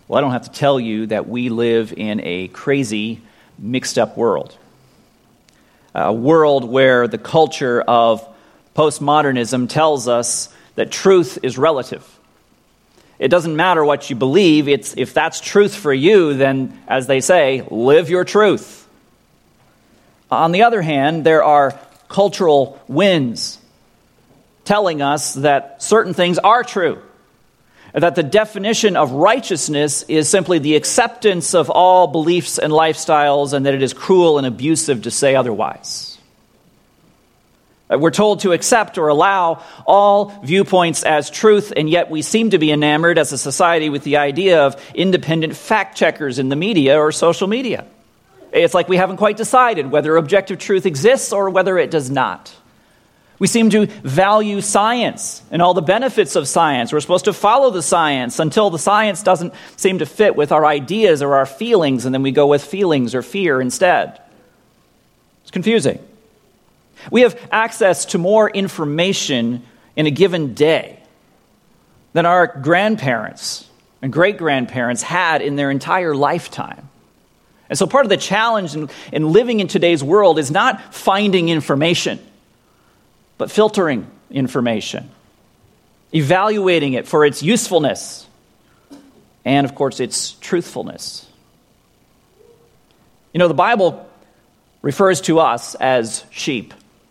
Well, I don't have to tell you that we live in a crazy, mixed-up world. A world where the culture of postmodernism tells us that truth is relative. It doesn't matter what you believe. If that's truth for you, then, as they say, live your truth. On the other hand, there are cultural winds telling us that certain things are true, that the definition of righteousness is simply the acceptance of all beliefs and lifestyles, and that it is cruel and abusive to say otherwise. We're told to accept or allow all viewpoints as truth, and yet we seem to be enamored as a society with the idea of independent fact-checkers in the media or social media. It's like we haven't quite decided whether objective truth exists or whether it does not. We seem to value science and all the benefits of science. We're supposed to follow the science until the science doesn't seem to fit with our ideas or our feelings, and then we go with feelings or fear instead. It's confusing. We have access to more information in a given day than our grandparents and great-grandparents had in their entire lifetime. And so part of the challenge in living in today's world is not finding information, but filtering information, evaluating it for its usefulness, and, of course, its truthfulness. You know, the Bible refers to us as sheep.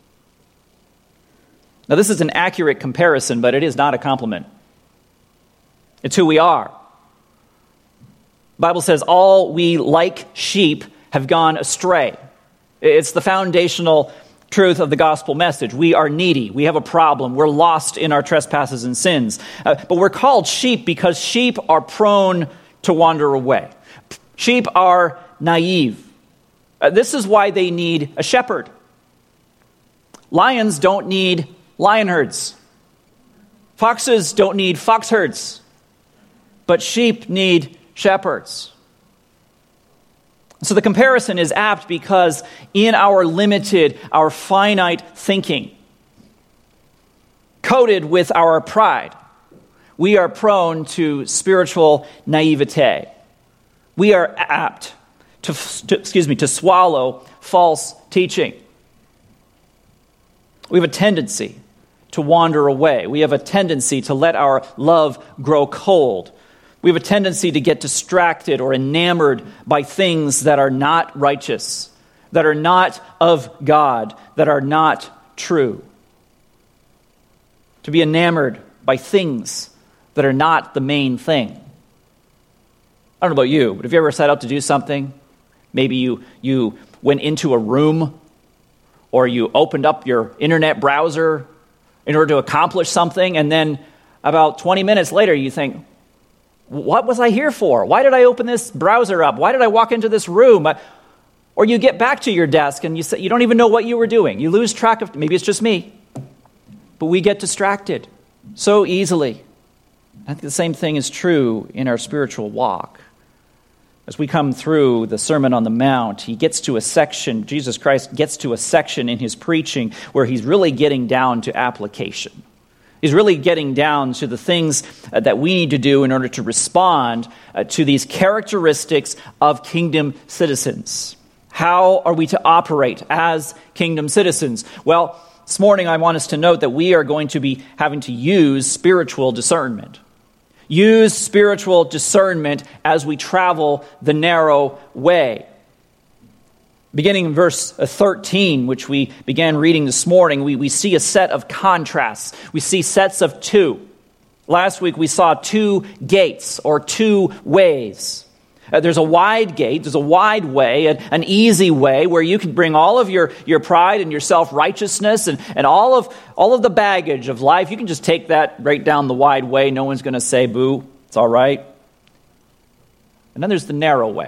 Now, this is an accurate comparison, but it is not a compliment. It's who we are. The Bible says all we like sheep have gone astray. It's the foundational truth of the gospel message. We are needy. We have a problem. We're lost in our trespasses and sins. But we're called sheep because sheep are prone to wander away. Sheep are naive. This is why they need a shepherd. Lions don't need lion herds. Foxes don't need fox herds. But sheep need shepherds. So the comparison is apt because in our limited, our finite thinking, coated with our pride, we are prone to spiritual naivete. We are apt to swallow false teaching. We have a tendency to wander away. We have a tendency to let our love grow cold. We have a tendency to get distracted or enamored by things that are not righteous, that are not of God, that are not true. To be enamored by things that are not the main thing. I don't know about you, but have you ever set out to do something? Maybe you went into a room or you opened up your internet browser in order to accomplish something, and then about 20 minutes later you think, what was I here for? Why did I open this browser up? Why did I walk into this room? Or you get back to your desk and you don't even know what you were doing. You lose track of, maybe it's just me, but we get distracted so easily. I think the same thing is true in our spiritual walk. As we come through the Sermon on the Mount, Jesus Christ gets to a section in his preaching where he's really getting down to application. He's really getting down to the things that we need to do in order to respond to these characteristics of kingdom citizens. How are we to operate as kingdom citizens? Well, this morning I want us to note that we are going to be having to use spiritual discernment. Use spiritual discernment as we travel the narrow way. Beginning in verse 13, which we began reading this morning, we see a set of contrasts. We see sets of two. Last week we saw two gates or two ways. There's a wide gate, there's a wide way, an easy way where you can bring all of your pride and your self-righteousness and all of the baggage of life. You can just take that right down the wide way. No one's going to say, boo, it's all right. And then there's the narrow way.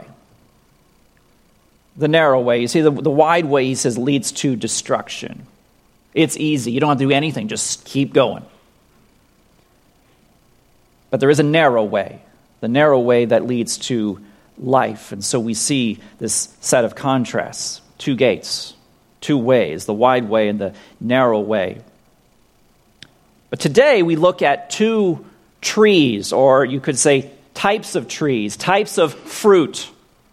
The narrow way. You see, the wide way, he says, leads to destruction. It's easy. You don't have to do anything. Just keep going. But there is a narrow way. The narrow way that leads to life. And so we see this set of contrasts. Two gates. Two ways. The wide way and the narrow way. But today we look at two trees, or you could say types of trees, types of fruit.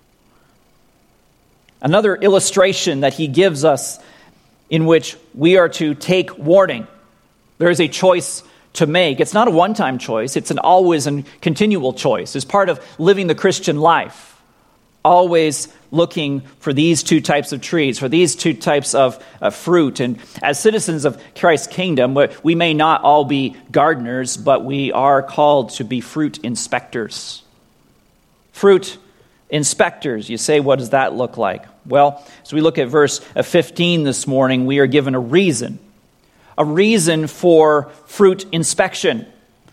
Another illustration that he gives us in which we are to take warning. There is a choice to make. It's not a one-time choice. It's an always and continual choice. It's part of living the Christian life. Always looking for these two types of trees, for these two types of fruit. And as citizens of Christ's kingdom, we may not all be gardeners, but we are called to be fruit inspectors. Fruit inspectors. You say, what does that look like? Well, as we look at verse 15 this morning, we are given a reason for fruit inspection.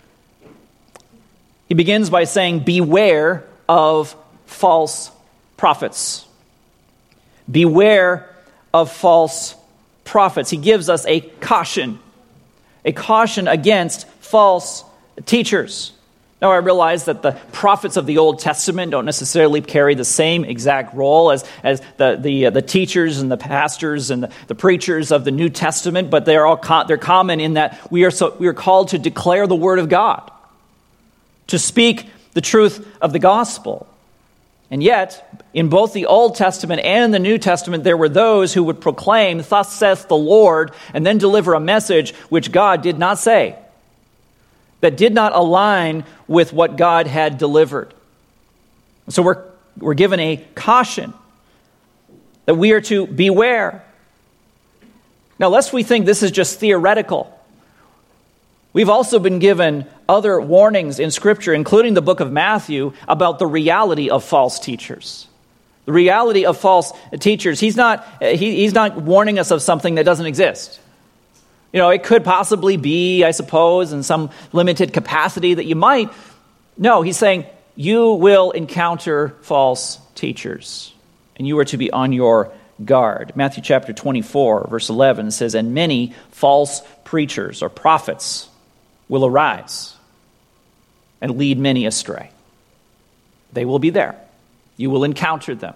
He begins by saying, beware of false prophets. Beware of false prophets. He gives us a caution against false teachers. Now, I realize that the prophets of the Old Testament don't necessarily carry the same exact role as the teachers and the pastors and the preachers of the New Testament, but they're common in that we are called to declare the Word of God, to speak the truth of the gospel. And yet, in both the Old Testament and the New Testament, there were those who would proclaim, "Thus saith the Lord," and then deliver a message which God did not say, that did not align with what God had delivered. So we're given a caution that we are to beware. Now, lest we think this is just theoretical, we've also been given other warnings in Scripture, including the book of Matthew, about the reality of false teachers. The reality of false teachers. He's not warning us of something that doesn't exist. It could possibly be, I suppose, in some limited capacity that you might. No, he's saying you will encounter false teachers, and you are to be on your guard. Matthew chapter 24, verse 11 says, "And many false preachers or prophets will arise and lead many astray." They will be there. You will encounter them.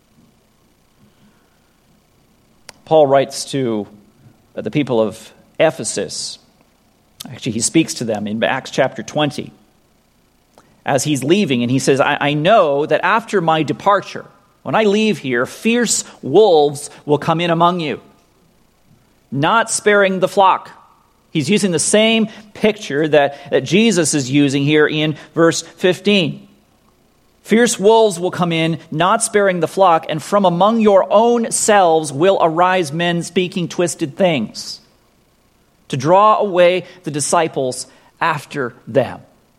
Paul writes to the people of Ephesus. Actually, he speaks to them in Acts chapter 20 as he's leaving, and he says, I know that after my departure, when I leave here, fierce wolves will come in among you, not sparing the flock. He's using the same picture that Jesus is using here in verse 15. Fierce wolves will come in, not sparing the flock, and from among your own selves will arise men speaking twisted things, to draw away the disciples after them.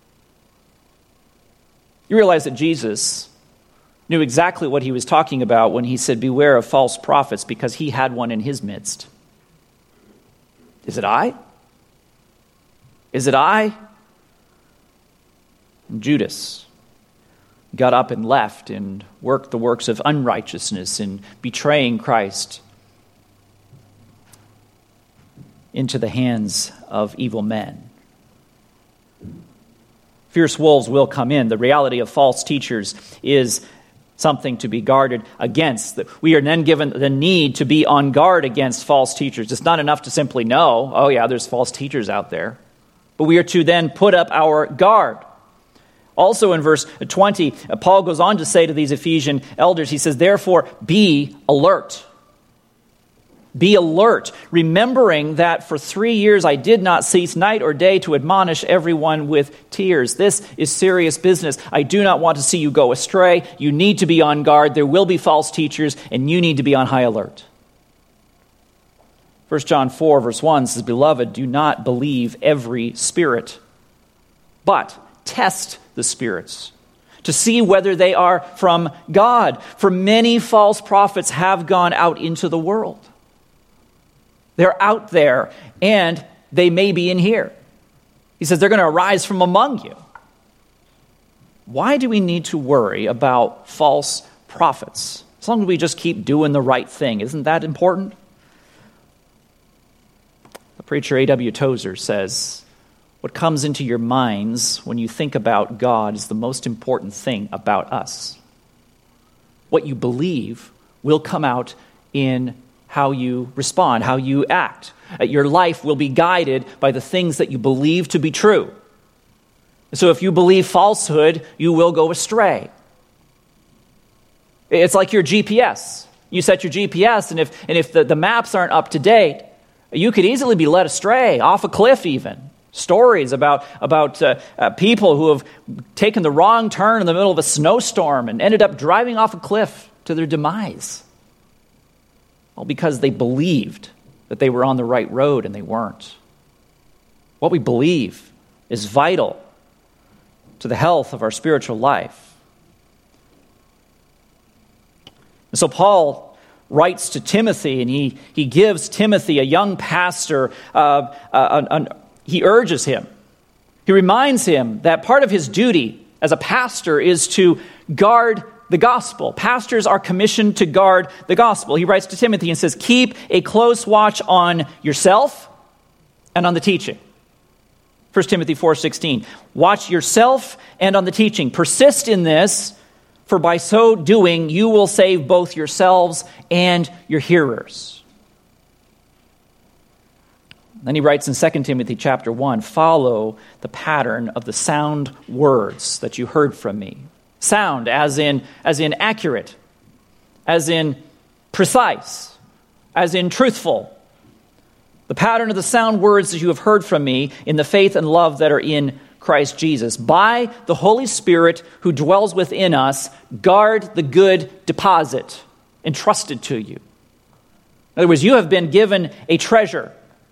You realize that Jesus knew exactly what he was talking about when he said, beware of false prophets, because he had one in his midst. Is it I? Is it I? And Judas got up and left and worked the works of unrighteousness in betraying Christ into the hands of evil men. Fierce wolves will come in. The reality of false teachers is something to be guarded against. We are then given the need to be on guard against false teachers. It's not enough to simply know, oh yeah, there's false teachers out there. But we are to then put up our guard. Also in verse 20, Paul goes on to say to these Ephesian elders, he says, therefore, be alert. Be alert, remembering that for 3 years I did not cease night or day to admonish everyone with tears. This is serious business. I do not want to see you go astray. You need to be on guard. There will be false teachers, and you need to be on high alert. 1 John 4, verse 1 says, beloved, do not believe every spirit, but test the spirits to see whether they are from God. For many false prophets have gone out into the world. They're out there, and they may be in here. He says they're going to arise from among you. Why do we need to worry about false prophets? As long as we just keep doing the right thing, isn't that important? The preacher A.W. Tozer says, what comes into your minds when you think about God is the most important thing about us. What you believe will come out in how you respond, how you act. Your life will be guided by the things that you believe to be true. So if you believe falsehood, you will go astray. It's like your GPS. You set your GPS, and if the maps aren't up to date, you could easily be led astray, off a cliff even. Stories about people who have taken the wrong turn in the middle of a snowstorm and ended up driving off a cliff to their demise. All because they believed that they were on the right road and they weren't. What we believe is vital to the health of our spiritual life. And so Paul writes to Timothy, and he gives Timothy, a young pastor, he urges him. He reminds him that part of his duty as a pastor is to guard the gospel. Pastors are commissioned to guard the gospel. He writes to Timothy and says, keep a close watch on yourself and on the teaching. 1 Timothy 4:16. Watch yourself and on the teaching. Persist in this, for by so doing you will save both yourselves and your hearers. Then he writes in 2 Timothy chapter 1, follow the pattern of the sound words that you heard from me. Sound as in accurate, as in precise, as in truthful. The pattern of the sound words that you have heard from me in the faith and love that are in Christ Jesus. By the Holy Spirit who dwells within us, guard the good deposit entrusted to you. In other words, you have been given a treasure,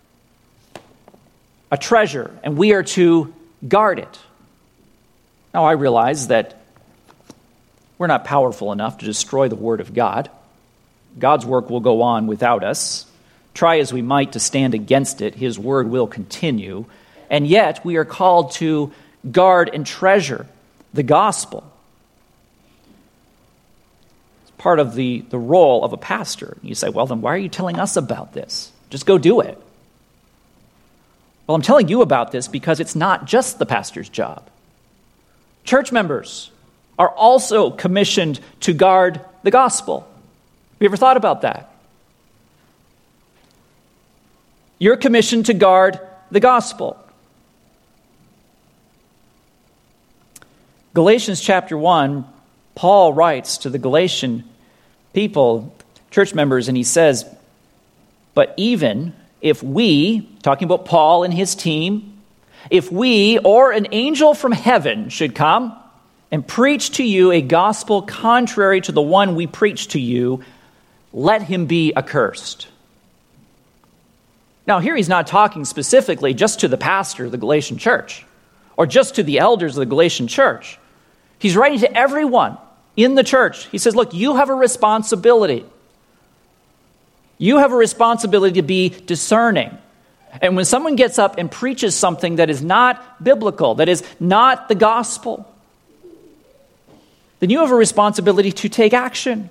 and we are to guard it. Now, I realize that we're not powerful enough to destroy the Word of God. God's work will go on without us. Try as we might to stand against it, His Word will continue. And yet, we are called to guard and treasure the gospel. It's part of the role of a pastor. You say, well, then why are you telling us about this? Just go do it. Well, I'm telling you about this because it's not just the pastor's job. Church members are also commissioned to guard the gospel. Have you ever thought about that? You're commissioned to guard the gospel. Galatians chapter 1, Paul writes to the Galatian people, church members, and he says, but even if we, talking about Paul and his team, if we or an angel from heaven should come and preach to you a gospel contrary to the one we preach to you, let him be accursed. Now, here he's not talking specifically just to the pastor of the Galatian church or just to the elders of the Galatian church. He's writing to everyone in the church. He says, look, you have a responsibility. You have a responsibility to be discerning. And when someone gets up and preaches something that is not biblical, that is not the gospel, then you have a responsibility to take action.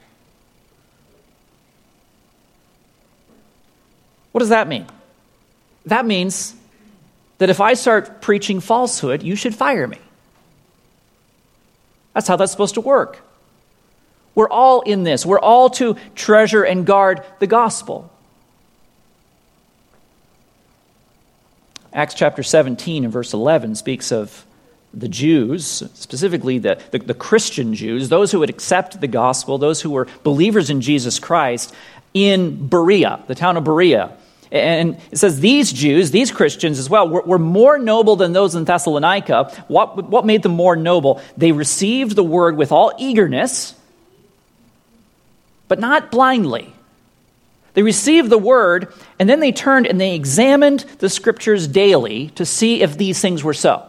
What does that mean? That means that if I start preaching falsehood, you should fire me. That's how that's supposed to work. We're all in this. We're all to treasure and guard the gospel. Acts chapter 17 and verse 11 speaks of the Jews, specifically the Christian Jews, those who would accept the gospel, those who were believers in Jesus Christ in Berea, the town of Berea. And it says these Jews, these Christians as well, were more noble than those in Thessalonica. What made them more noble? They received the word with all eagerness, but not blindly. They received the word, and then they turned and they examined the scriptures daily to see if these things were so.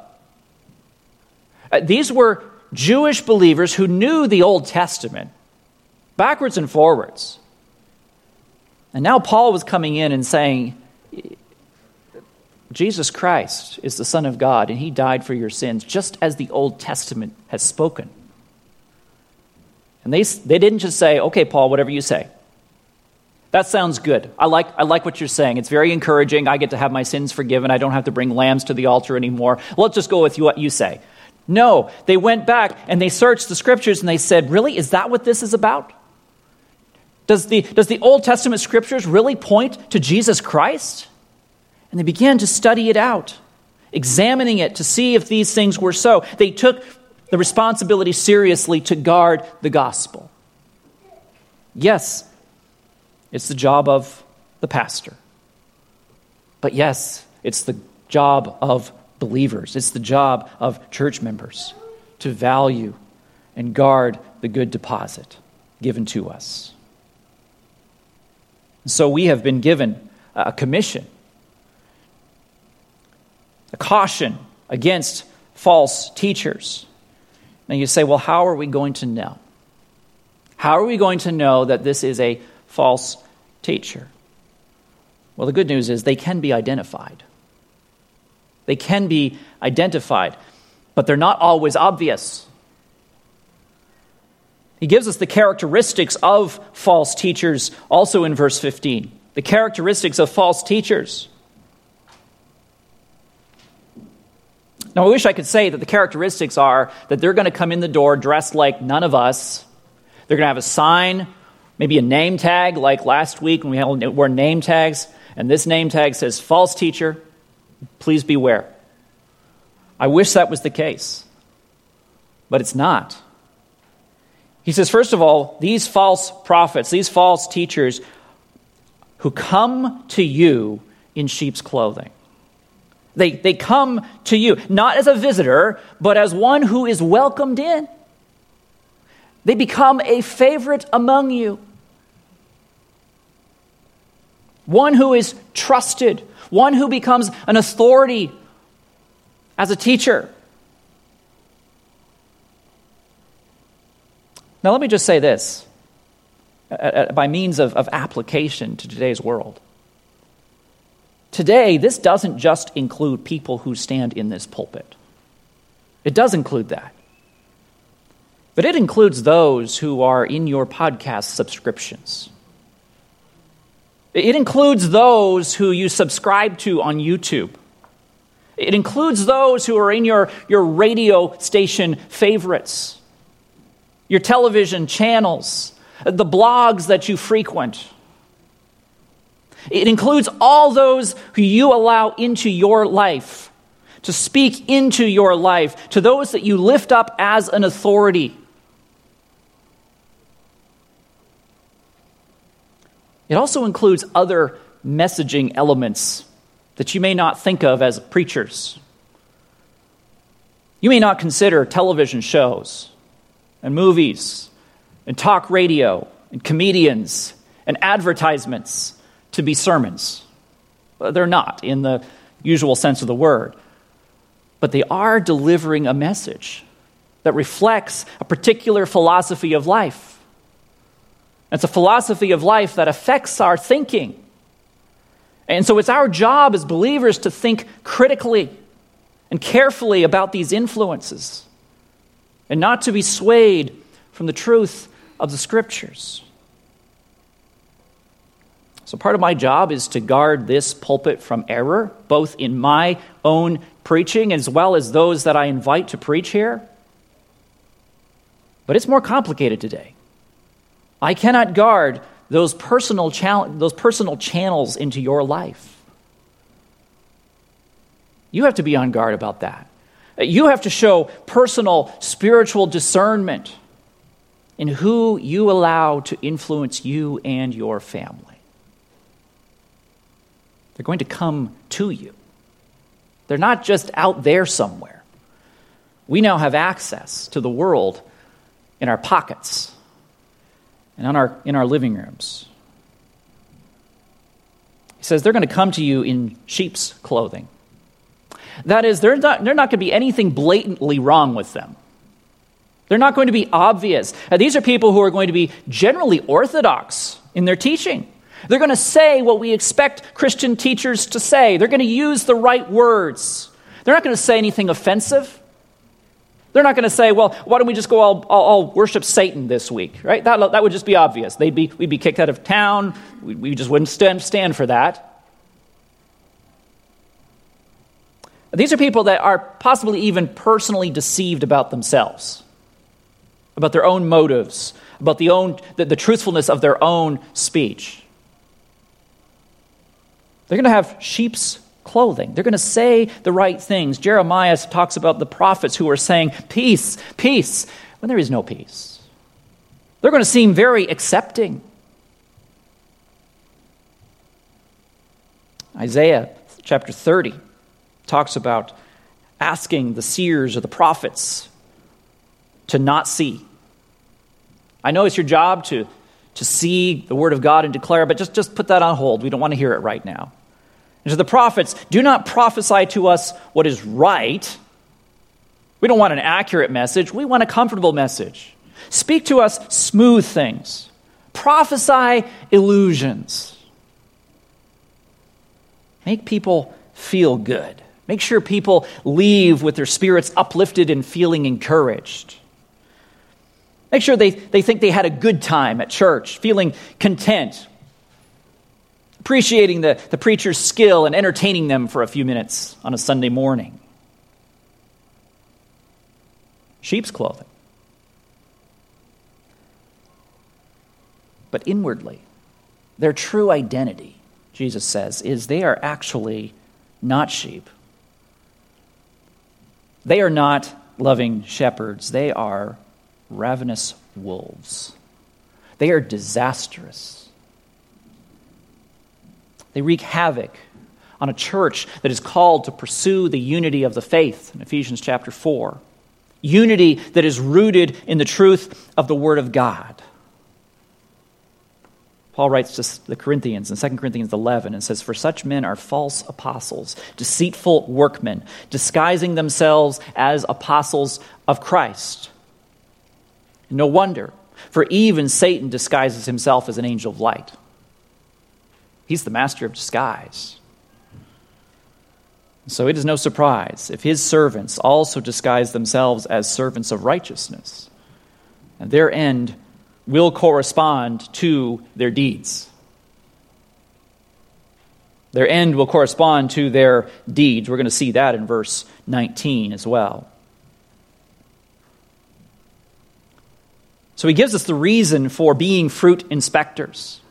These were Jewish believers who knew the Old Testament backwards and forwards. And now Paul was coming in and saying, Jesus Christ is the Son of God, and he died for your sins, just as the Old Testament has spoken. And they didn't just say, okay, Paul, whatever you say. That sounds good. I like what you're saying. It's very encouraging. I get to have my sins forgiven. I don't have to bring lambs to the altar anymore. Let's just go with what you say. No, they went back and they searched the scriptures and they said, really, is that what this is about? Does the Old Testament scriptures really point to Jesus Christ? And they began to study it out. examining it to see if these things were so. They took the responsibility seriously to guard the gospel. Yes, it's the job of the pastor. But yes, it's the job of believers. It's the job of church members to value and guard the good deposit given to us. So we have been given a commission, a caution against false teachers. Now you say, well, how are we going to know? How are we going to know that this is a false teacher? Well, the good news is they can be identified. They can be identified, but they're not always obvious. He gives us the characteristics of false teachers also in verse 15. The characteristics of false teachers. Now, I wish I could say that the characteristics are that they're going to come in the door dressed like none of us. They're going to have a sign, maybe a name tag, like last week when we wore name tags, and this name tag says, false teacher, please beware. I wish that was the case, but it's not. He says, first of all, these false prophets, these false teachers who come to you in sheep's clothing. They come to you, not as a visitor, but as one who is welcomed in. They become a favorite among you. One who is trusted, one who becomes an authority as a teacher. Now let me just say this, by means of application to today's world. Today, this doesn't just include people who stand in this pulpit. It does include that. But it includes those who are in your podcast subscriptions. It includes those who you subscribe to on YouTube. It includes those who are in your radio station favorites, your television channels, the blogs that you frequent. It includes all those who you allow into your life, to speak into your life, to those that you lift up as an authority. It also includes other messaging elements that you may not think of as preachers. You may not consider television shows and movies and talk radio and comedians and advertisements to be sermons. They're not in the usual sense of the word. But they are delivering a message that reflects a particular philosophy of life. It's a philosophy of life that affects our thinking. And so it's our job as believers to think critically and carefully about these influences and not to be swayed from the truth of the Scriptures. So part of my job is to guard this pulpit from error, both in my own preaching as well as those that I invite to preach here. But it's more complicated today. I cannot guard those personal channels into your life. You have to be on guard about that. You have to show personal spiritual discernment in who you allow to influence you and your family. They're going to come to you. They're not just out there somewhere. We now have access to the world in our pockets and in our living rooms. He says they're going to come to you in sheep's clothing. That is, they're not going to be anything blatantly wrong with them. They're not going to be obvious. These are people who are going to be generally orthodox in their teaching. They're going to say what we expect Christian teachers to say. They're going to use the right words. They're not going to say anything offensive. They're not going to say, well, why don't we just go all worship Satan this week, right? That would just be obvious. We'd be kicked out of town. We just wouldn't stand for that. These are people that are possibly even personally deceived about themselves, about their own motives, about the truthfulness of their own speech. They're going to have sheep's clothing. They're going to say the right things. Jeremiah talks about the prophets who are saying, peace, peace, when there is no peace. They're going to seem very accepting. Isaiah chapter 30 talks about asking the seers or the prophets to not see. I know it's your job to see the word of God and declare, but just put that on hold. We don't want to hear it right now. And to the prophets, do not prophesy to us what is right. We don't want an accurate message. We want a comfortable message. Speak to us smooth things. Prophesy illusions. Make people feel good. Make sure people leave with their spirits uplifted and feeling encouraged. Make sure they think they had a good time at church, feeling content, appreciating the preacher's skill and entertaining them for a few minutes on a Sunday morning. Sheep's clothing. But inwardly, their true identity, Jesus says, is they are actually not sheep. They are not loving shepherds. They are ravenous wolves. They are disastrous. They wreak havoc on a church that is called to pursue the unity of the faith in Ephesians chapter 4. Unity that is rooted in the truth of the Word of God. Paul writes to the Corinthians in 2 Corinthians 11 and says, "For such men are false apostles, deceitful workmen, disguising themselves as apostles of Christ." No wonder, for even Satan disguises himself as an angel of light. He's the master of disguise. So it is no surprise if his servants also disguise themselves as servants of righteousness, and their end will correspond to their deeds. Their end will correspond to their deeds. We're going to see that in verse 19 as well. So he gives us the reason for being fruit inspectors.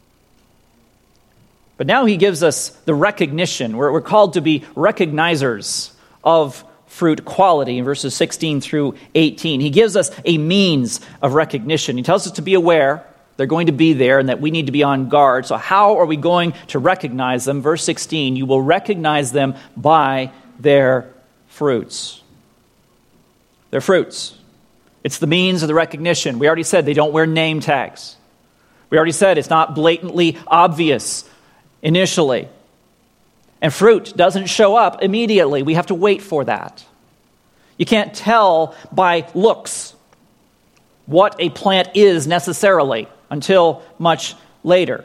But now he gives us the recognition. We're called to be recognizers of fruit quality in verses 16 through 18. He gives us a means of recognition. He tells us to be aware they're going to be there and that we need to be on guard. So how are we going to recognize them? Verse 16, you will recognize them by their fruits. Their fruits. It's the means of the recognition. We already said they don't wear name tags. We already said it's not blatantly obvious initially. And fruit doesn't show up immediately. We have to wait for that. You can't tell by looks what a plant is necessarily until much later.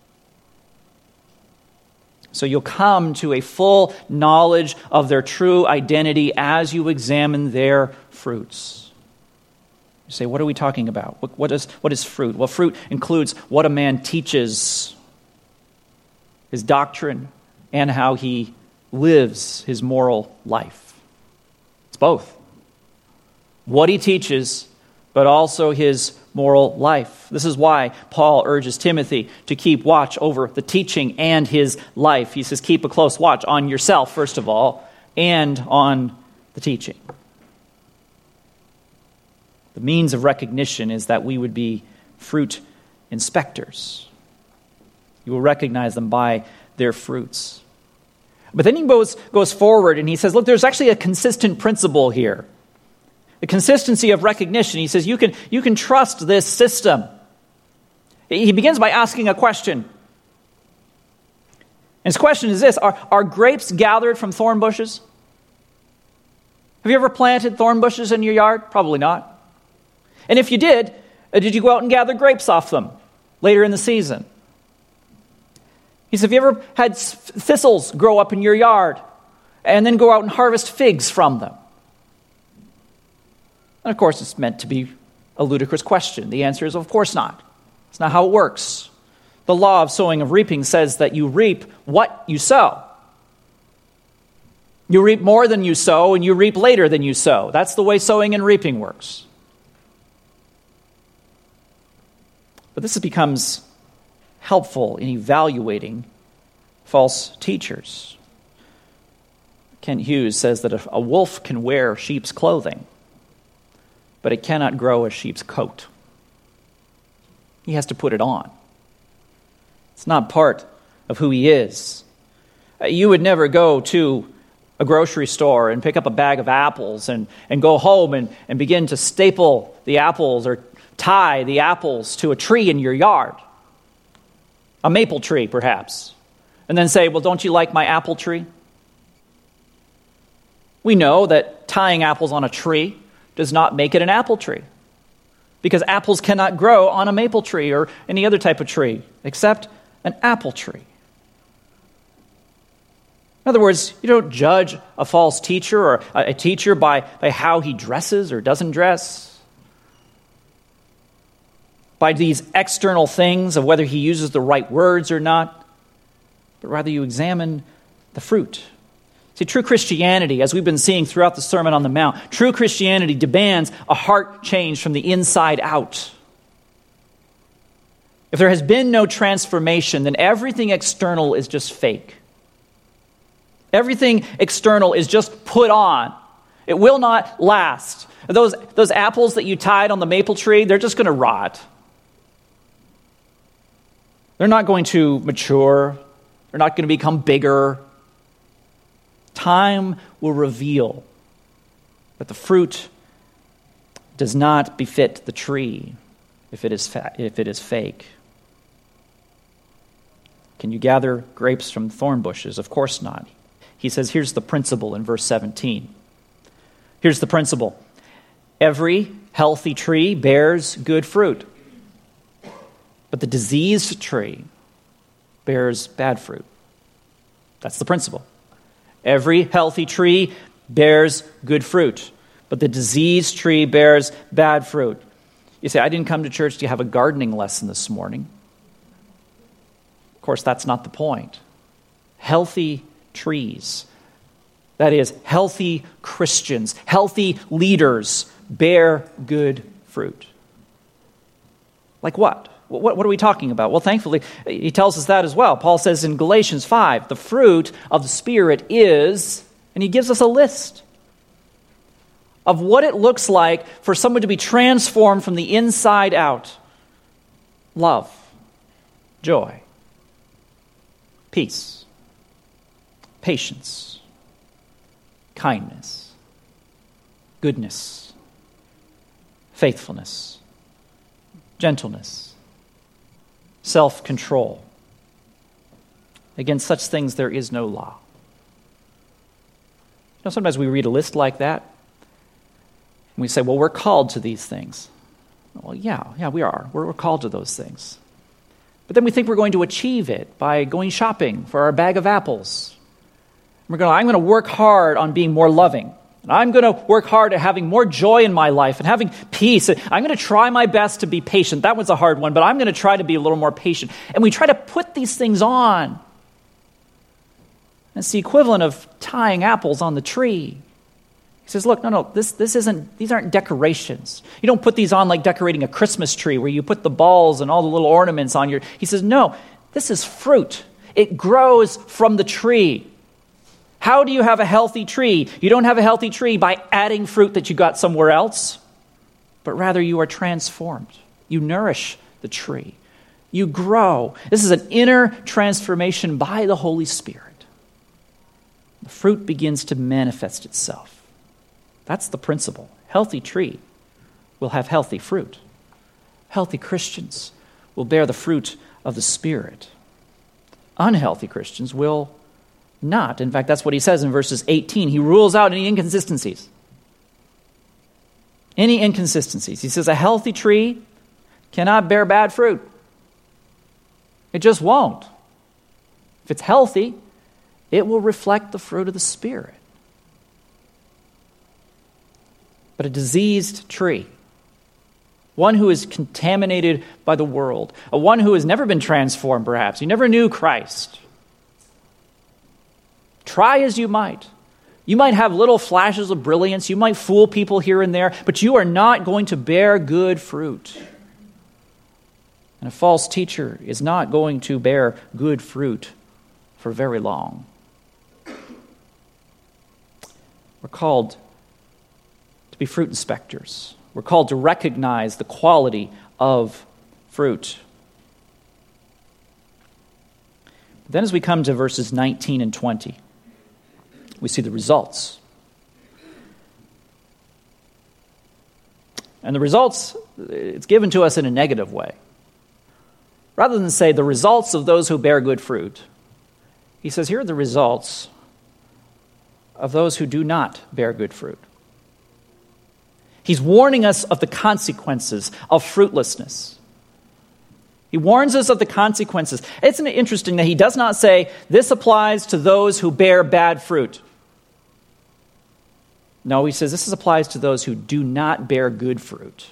So you'll come to a full knowledge of their true identity as you examine their fruits. You say, what are we talking about? What is fruit? Well, fruit includes what a man teaches, his doctrine, and how he lives his moral life. It's both. What he teaches, but also his moral life. This is why Paul urges Timothy to keep watch over the teaching and his life. He says, keep a close watch on yourself, first of all, and on the teaching. The means of recognition is that we would be fruit inspectors. You will recognize them by their fruits. But then he goes forward and he says, look, there's actually a consistent principle here. The consistency of recognition. He says, you can trust this system. He begins by asking a question. And his question is this, are grapes gathered from thorn bushes? Have you ever planted thorn bushes in your yard? Probably not. And if you did you go out and gather grapes off them later in the season? He said, have you ever had thistles grow up in your yard and then go out and harvest figs from them? And of course, it's meant to be a ludicrous question. The answer is, of course not. It's not how it works. The law of sowing and reaping says that you reap what you sow. You reap more than you sow, and you reap later than you sow. That's the way sowing and reaping works. But this becomes helpful in evaluating false teachers. Kent Hughes says that a wolf can wear sheep's clothing, but it cannot grow a sheep's coat. He has to put it on. It's not part of who he is. You would never go to a grocery store and pick up a bag of apples and go home and begin to staple the apples or tie the apples to a tree in your yard. A maple tree, perhaps. And then say, well, don't you like my apple tree? We know that tying apples on a tree does not make it an apple tree, because apples cannot grow on a maple tree or any other type of tree except an apple tree. In other words, you don't judge a false teacher or a teacher by how he dresses or doesn't dress, by these external things of whether he uses the right words or not, but rather you examine the fruit. See, true Christianity, as we've been seeing throughout the Sermon on the Mount, true Christianity demands a heart change from the inside out. If there has been no transformation, then everything external is just fake. Everything external is just put on. It will not last. Those apples that you tied on the maple tree, they're just going to rot. They're not going to mature. They're not going to become bigger. Time will reveal that the fruit does not befit the tree if it is fake. Can you gather grapes from thorn bushes? Of course not. He says, here's the principle in verse 17. Here's the principle. Every healthy tree bears good fruit, but the diseased tree bears bad fruit. That's the principle. Every healthy tree bears good fruit, but the diseased tree bears bad fruit. You say, I didn't come to church to have a gardening lesson this morning. Of course, that's not the point. Healthy trees, that is, healthy Christians, healthy leaders, bear good fruit. Like what? What are we talking about? Well, thankfully, he tells us that as well. Paul says in Galatians 5, the fruit of the Spirit is, and he gives us a list of what it looks like for someone to be transformed from the inside out. Love, joy, peace, patience, kindness, goodness, faithfulness, gentleness, self-control. Against such things there is no law. You know, sometimes we read a list like that, and we say, well, we're called to these things. Well, yeah, we are. We're called to those things. But then we think we're going to achieve it by going shopping for our bag of apples. I'm going to work hard on being more loving. And I'm going to work hard at having more joy in my life and having peace. I'm going to try my best to be patient. That was a hard one, but I'm going to try to be a little more patient. And we try to put these things on. It's the equivalent of tying apples on the tree. He says, look, no, these aren't decorations. You don't put these on like decorating a Christmas tree where you put the balls and all the little ornaments on your... He says, no, this is fruit. It grows from the tree. How do you have a healthy tree? You don't have a healthy tree by adding fruit that you got somewhere else, but rather you are transformed. You nourish the tree. You grow. This is an inner transformation by the Holy Spirit. The fruit begins to manifest itself. That's the principle. Healthy tree will have healthy fruit. Healthy Christians will bear the fruit of the Spirit. Unhealthy Christians will not. In fact, that's what he says in verses 18. He rules out any inconsistencies. Any inconsistencies. He says a healthy tree cannot bear bad fruit. It just won't. If it's healthy, it will reflect the fruit of the Spirit. But a diseased tree, one who is contaminated by the world, one who has never been transformed perhaps, you never knew Christ. Try as you might. You might have little flashes of brilliance. You might fool people here and there, but you are not going to bear good fruit. And a false teacher is not going to bear good fruit for very long. We're called to be fruit inspectors. We're called to recognize the quality of fruit. Then as we come to verses 19 and 20, we see the results. And the results, it's given to us in a negative way. Rather than say the results of those who bear good fruit, he says, here are the results of those who do not bear good fruit. He's warning us of the consequences of fruitlessness. He warns us of the consequences. Isn't it interesting that he does not say, this applies to those who bear bad fruit? No, he says, this applies to those who do not bear good fruit.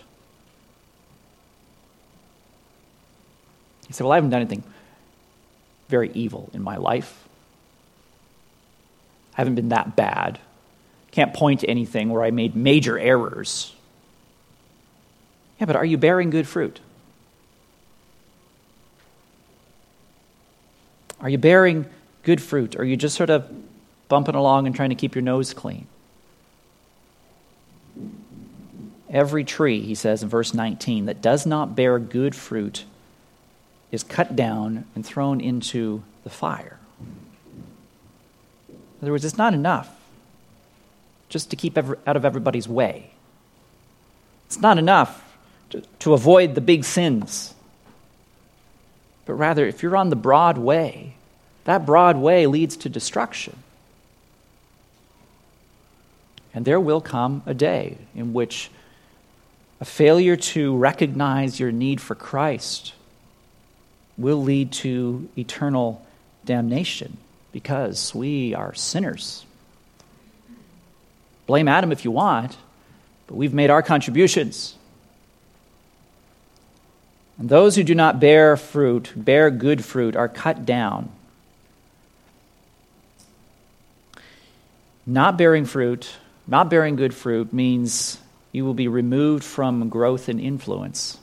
He said, well, I haven't done anything very evil in my life. I haven't been that bad. Can't point to anything where I made major errors. Yeah, but are you bearing good fruit? Are you bearing good fruit? Or are you just sort of bumping along and trying to keep your nose clean? Every tree, he says in verse 19, that does not bear good fruit is cut down and thrown into the fire. In other words, it's not enough just to keep out of everybody's way. It's not enough to avoid the big sins. But rather, if you're on the broad way, that broad way leads to destruction. And there will come a day in which a failure to recognize your need for Christ will lead to eternal damnation because we are sinners. Blame Adam if you want, but we've made our contributions. And those who do not bear fruit, bear good fruit, are cut down. Not bearing fruit, not bearing good fruit means you will be removed from growth and influence.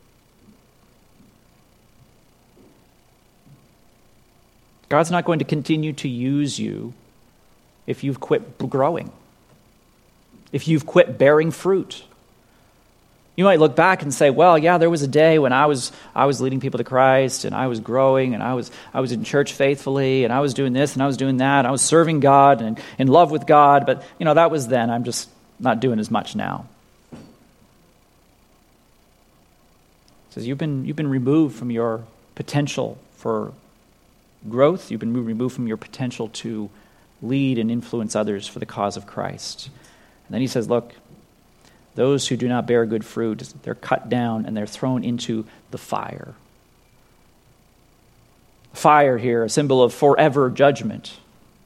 God's not going to continue to use you if you've quit growing, if you've quit bearing fruit. You might look back and say, well, yeah, there was a day when I was leading people to Christ, and I was growing, and I was in church faithfully, and I was doing this, and I was doing that, and I was serving God and in love with God, but that was then. I'm just not doing as much now. It says you've been removed from your potential for growth. You've been removed from your potential to lead and influence others for the cause of Christ. And then he says, look, those who do not bear good fruit, they're cut down and they're thrown into the fire. Fire here, a symbol of forever judgment.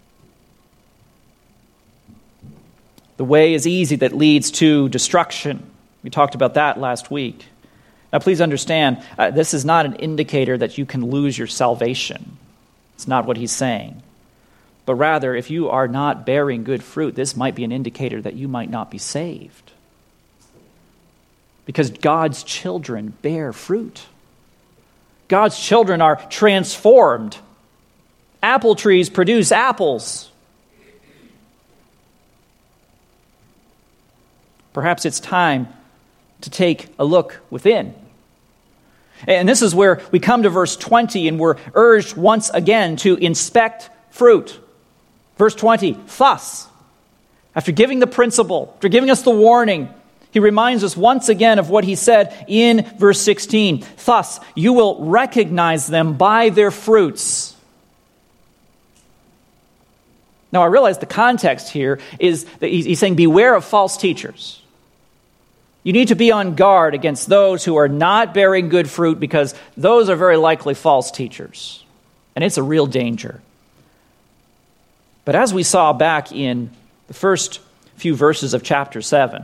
The way is easy that leads to destruction. We talked about that last week. Now please understand, this is not an indicator that you can lose your salvation. It's not what he's saying. But rather, if you are not bearing good fruit, this might be an indicator that you might not be saved. Because God's children bear fruit. God's children are transformed. Apple trees produce apples. Perhaps it's time to take a look within. And this is where we come to verse 20 and we're urged once again to inspect fruit. Verse 20, thus, after giving the principle, after giving us the warning, he reminds us once again of what he said in verse 16. Thus, you will recognize them by their fruits. Now, I realize the context here is that he's saying beware of false teachers. You need to be on guard against those who are not bearing good fruit because those are very likely false teachers. And it's a real danger. But as we saw back in the first few verses of chapter 7,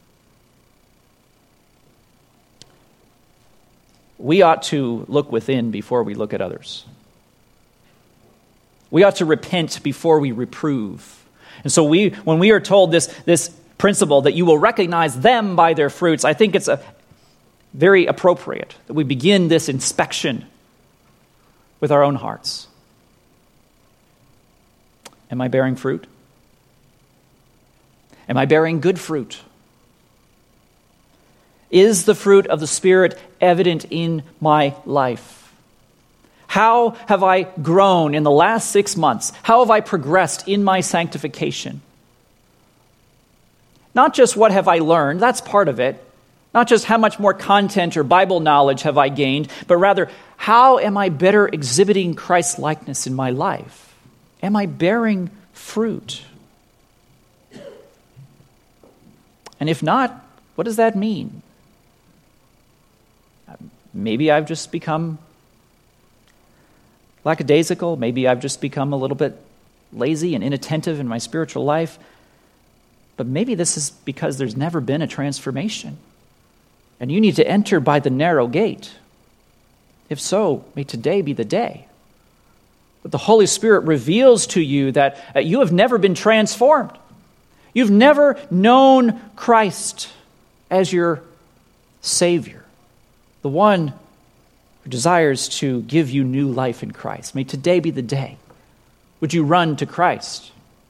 we ought to look within before we look at others. We ought to repent before we reprove. And so when we are told this principle that you will recognize them by their fruits, I think it's very appropriate that we begin this inspection with our own hearts. Am I bearing fruit? Am I bearing good fruit? Is the fruit of the Spirit evident in my life? How have I grown in the last 6 months? How have I progressed in my sanctification? Not just what have I learned, that's part of it. Not just how much more content or Bible knowledge have I gained, but rather, how am I better exhibiting Christ's likeness in my life? Am I bearing fruit? And if not, what does that mean? Maybe I've just become lackadaisical. Maybe I've just become a little bit lazy and inattentive in my spiritual life. But maybe this is because there's never been a transformation. And you need to enter by the narrow gate. If so, may today be the day that the Holy Spirit reveals to you that you have never been transformed. You've never known Christ as your Savior, the one who desires to give you new life in Christ. May today be the day. Would you run to Christ?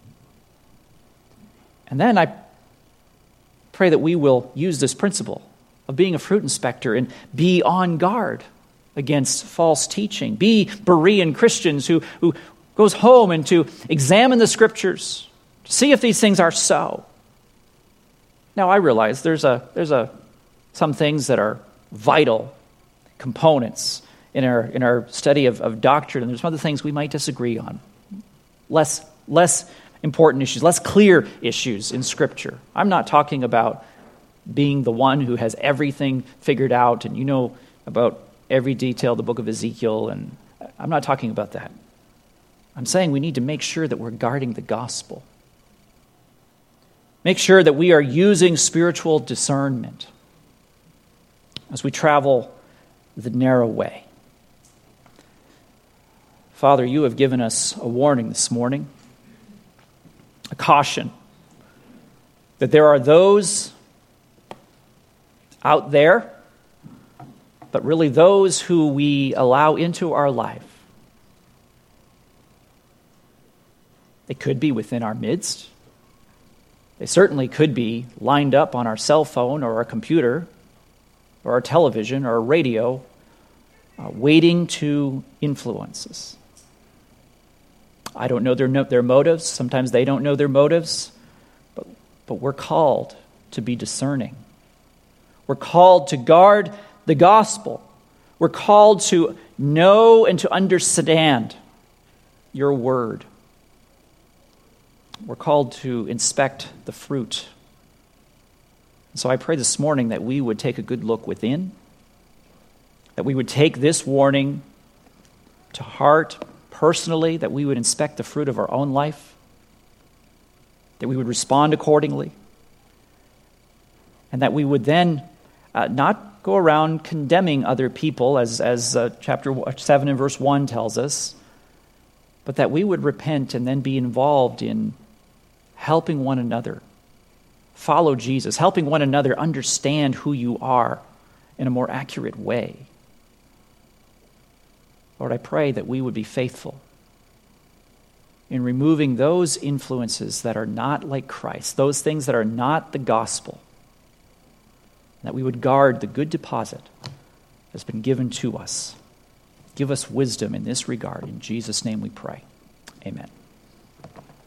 And then I pray that we will use this principle of being a fruit inspector and be on guard against false teaching. Be Berean Christians who goes home and to examine the Scriptures to see if these things are so. Now I realize there's some things that are vital components in our study of doctrine, and there's some other things we might disagree on. Less important issues, less clear issues in Scripture. I'm not talking about being the one who has everything figured out and you know about every detail of the book of Ezekiel, and I'm not talking about that. I'm saying we need to make sure that we're guarding the gospel. Make sure that we are using spiritual discernment as we travel the narrow way. Father, you have given us a warning this morning, a caution that there are those out there, but really those who we allow into our life. They could be within our midst. They certainly could be lined up on our cell phone or our computer or our television or our radio, waiting to influence us. I don't know their motives. Sometimes they don't know their motives. But we're called to be discerning. We're called to guard the gospel. We're called to know and to understand your word. We're called to inspect the fruit. So I pray this morning that we would take a good look within, that we would take this warning to heart personally, that we would inspect the fruit of our own life, that we would respond accordingly, and that we would then not go around condemning other people, as chapter 7 and verse 1 tells us, but that we would repent and then be involved in helping one another follow Jesus, helping one another understand who you are in a more accurate way. Lord, I pray that we would be faithful in removing those influences that are not like Christ, those things that are not the gospel, that we would guard the good deposit that's been given to us. Give us wisdom in this regard. In Jesus' name we pray. Amen.